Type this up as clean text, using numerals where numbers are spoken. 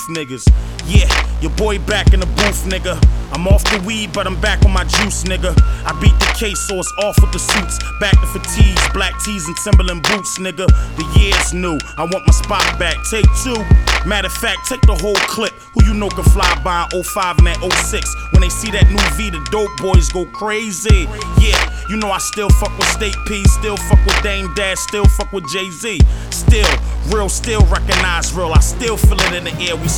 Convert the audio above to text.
roof niggas. Yeah, your boy back in the booth, nigga. I'm off the weed, but I'm back on my juice, nigga. I beat the case, so it's off with the suits. Back to fatigues, black tees and Timberland boots, nigga. The year's new, I want my spot back. Take 2. Matter of fact, take the whole clip. Who you know can fly by in 05 and that 06? When they see that new V, the dope boys go crazy. Yeah, you know I still fuck with State P, still fuck with Dame Dash, still fuck with Jay-Z. Still, real, still recognize real. I still feel it in the air. We